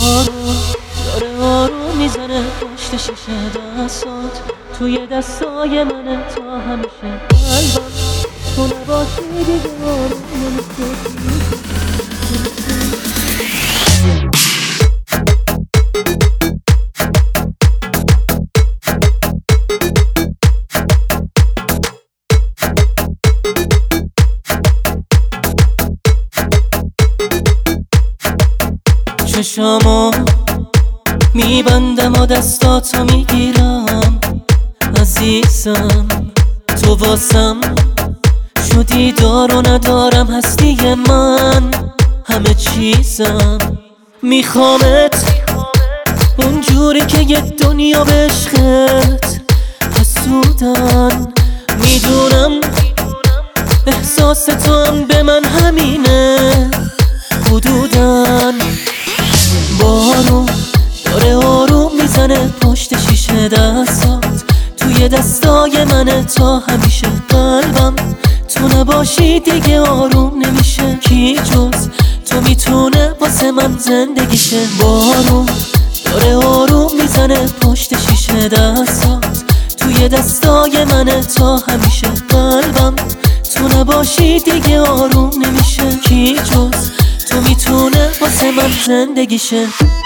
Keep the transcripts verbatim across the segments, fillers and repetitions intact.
بارون داره آروم میزنه پشت شیشه دستات، توی دستای منه تا همیشه قلبم. تو نباشی دیگه آروم نمیشه. چشامو میبندم و دستاتو میگیرم عزیزم، تو واسم شدی دار و ندارم هستی من همه چیزم. میخوامت اونجوری که یه دنیا به عشقت حسودن، میدونم احساس تو هم به من همینه حدودن. بارون داره آروم میزنه پشت شیشه دستات، توی دستای منه تا همیشه قلبم. تو نباشی دیگه آروم نمیشه، کی جز تو میتونه واسه من زندگیشه. بارون داره آروم میزنه پشت شیشه دستات، توی دستای منه تا همیشه قلبم. تو نباشی دیگه آروم نمیشه، کی جز تو میتونه واسه من زندگیشه.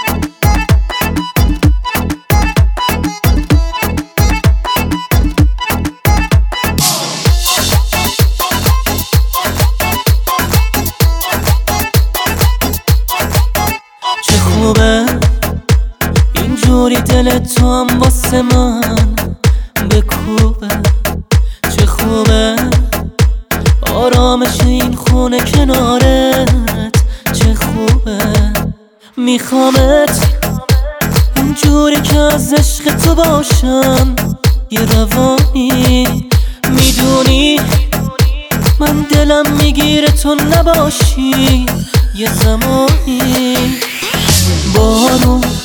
چه خوبه اینجوری دل تو هم واسه من بکوبه، چه خوبه آرامش این خونه کنارت، چه خوبه. میخوامت اونجوری که از عشق تو باشم یه روانی، میدونی من دلم میگیره تو نباشی یه زمانی. بارون